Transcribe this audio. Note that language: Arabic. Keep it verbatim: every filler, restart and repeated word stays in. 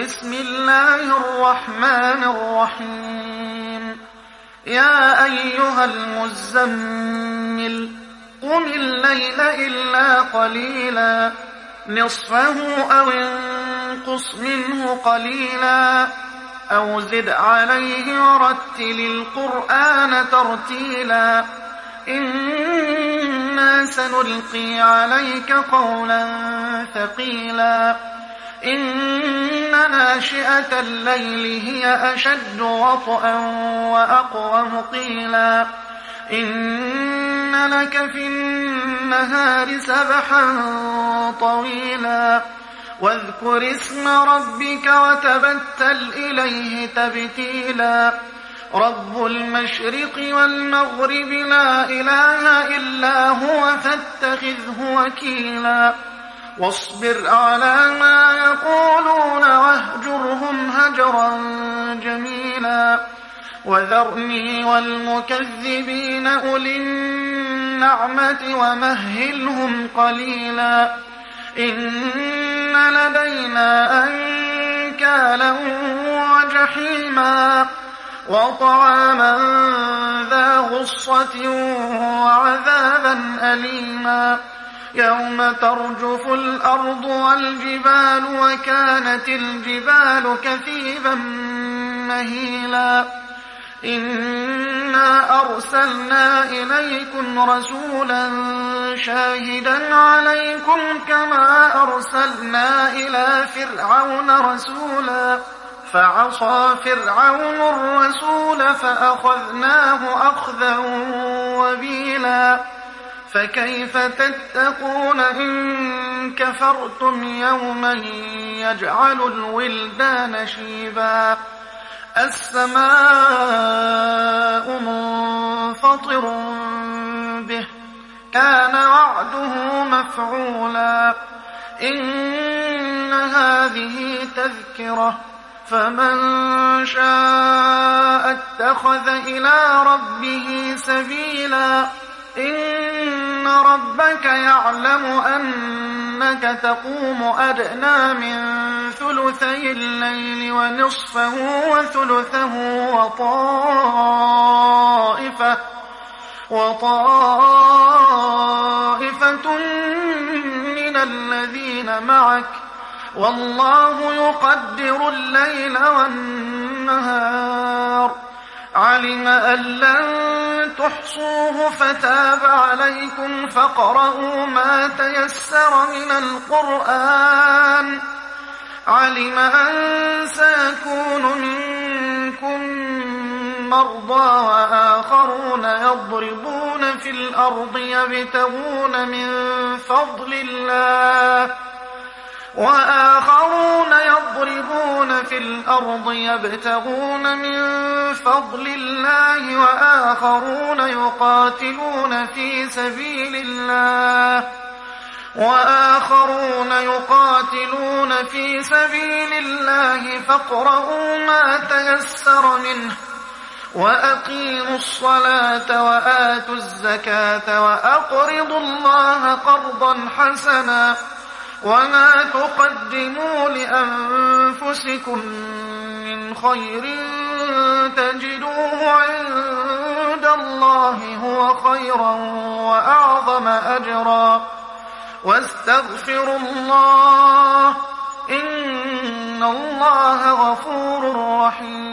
بسم الله الرحمن الرحيم يا أيها المزمل قم الليل إلا قليلا نصفه أو انقص منه قليلا أو زد عليه ورتل القرآن ترتيلا إنا سنلقي عليك قولا ثقيلا إن ناشئة الليل هي أشد وطئا وأقوم قيلا إن لك في النهار سبحا طويلا واذكر اسم ربك وتبتل إليه تبتيلا رب المشرق والمغرب لا إله إلا هو فاتخذه وكيلا واصبر على ما يقولون واهجرهم هجرا جميلا وذرني والمكذبين أولي النعمة ومهلهم قليلا إن لدينا أنكالا وجحيما وطعاما ذا غصة وعذابا أليما يوم ترجف الأرض والجبال وكانت الجبال كثيبا مهيلا إنا أرسلنا إليكم رسولا شاهدا عليكم كما أرسلنا إلى فرعون رسولا فعصى فرعون الرسول فأخذناه أخذا وبيلا فكيف تتقون إن كفرتم يوما يجعل الولدان شيبا السماء منفطر به كان وعده مفعولا إن هذه تذكرة فمن شاء اتخذ إلى ربه سبيلا إن ربك يعلم أنك تقوم أدنى من ثلثي الليل ونصفه وثلثه وطائفة وطائفة من الذين معك والله يقدر الليل والنهار علم أن لن تحصوه فتاب عليكم فاقرؤوا ما تيسر من القرآن علم أن سيكون منكم مرضى وآخرون يضربون في الأرض يبتغون من فضل الله وآخرون يضربون في الأرض يبتغون من فضل الله وآخرون يقاتلون في سبيل الله وآخرون يقاتلون في سبيل الله فاقرؤوا ما تيسر منه وأقيموا الصلاة وآتوا الزكاة وأقرضوا الله قرضا حسنا وما تقدموا لأنفسكم من خير تجدوه عند الله هو خيرا وأعظم أجرا واستغفروا الله إن الله غفور رحيم